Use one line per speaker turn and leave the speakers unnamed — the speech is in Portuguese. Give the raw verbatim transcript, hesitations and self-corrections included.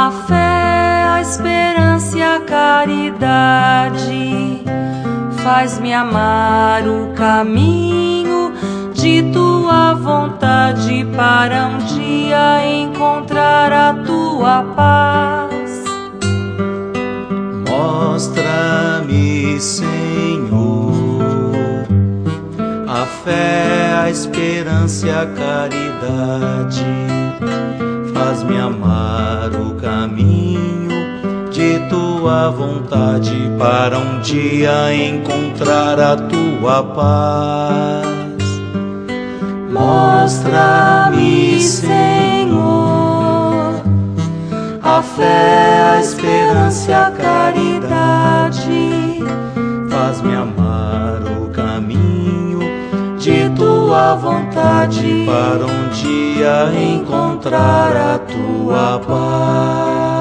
A fé, a esperança e a caridade faz-me amar o caminho de tua vontade para um dia encontrar a tua paz.
Mostra-me, Senhor, a fé, a esperança e a caridade faz-me amar o caminho de tua vontade para um dia encontrar a tua paz. Mostra-me, Senhor, a fé, a esperança e a caridade faz-me amar o caminho de tua vontade para um dia encontrar a tua paz.